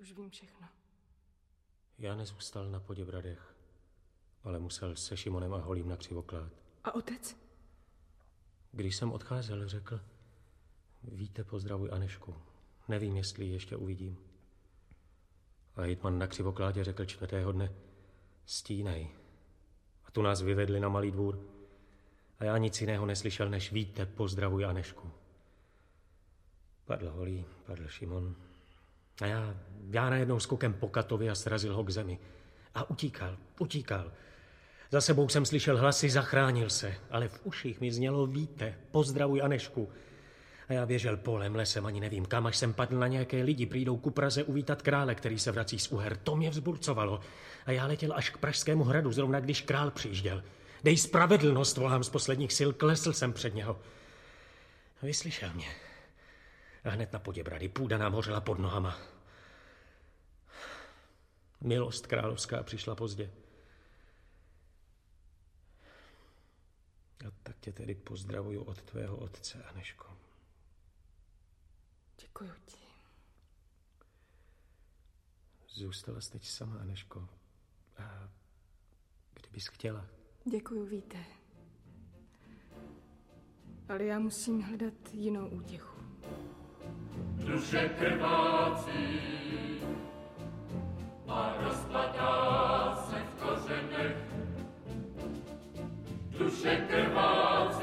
už vím všechno. Já nezůstal na Poděbradech, ale musel se Šimonem a Holým na Křivoklát. A otec? Když jsem odcházel, řekl: Víte, pozdravuj Anešku. Nevím, jestli ji ještě uvidím. A hejtman na Křivokládě řekl 4. dne: Stínej. A tu nás vyvedli na Malý Dvůr. A já nic jiného neslyšel, než víte, pozdravuj Anešku. Padl Holý, padl Šimon. A já najednou skokem po Katovi a srazil ho k zemi. A utíkal. Za sebou jsem slyšel hlasy, zachránil se, ale v uších mi znělo: Víte, pozdravuj Anešku. A já běžel polem, lesem, ani nevím kam, až jsem padl na nějaké lidi, přijdou ku Praze uvítat krále, který se vrací z Uher. To mě vzburcovalo. A já letěl až k Pražskému hradu, zrovna když král přijížděl. Dej spravedlnost, volám z posledních sil, klesl jsem před něho. Vyslyšel mě. A hned na Poděbrady, půda nám hořela pod nohama. Milost královská přišla pozdě. A tak tě tedy pozdravuju od tvého otce, Anežko. Děkuju ti. Zůstala jsi teď sama, Anežko. A kdybys chtěla. Děkuju, Víte. Ale já musím hledat jinou útěchu. Duše krvácí a rozpadá se v kořenech. Duše krvácí